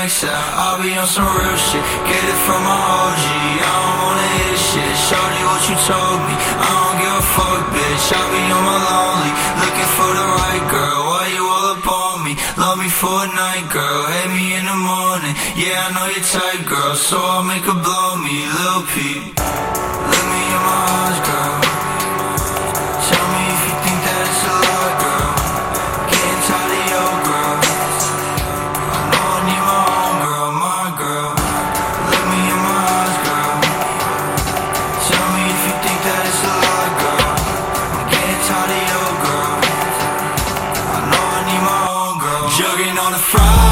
max out. I'll be on some real shit, get it from my OG. I don't wanna hear shit, shorty what you told me. I don't give a fuck, bitch, I'll be on my lonely, looking for the right girl. Why you all up on me? Love me for a night, girl, hit me in the morning. Yeah, I know you're tight, girl, so I'll make her blow me. Lil' Peep, look me in my eyes, girl. Tell me if you think that it's a lie, girl. Getting tired of your girl. I know I need my own girl, my girl. Look me in my eyes, girl. Tell me if you think that it's a lie, girl. I'm getting tired of your girl. I know I need my own girl. Jugging on a Friday.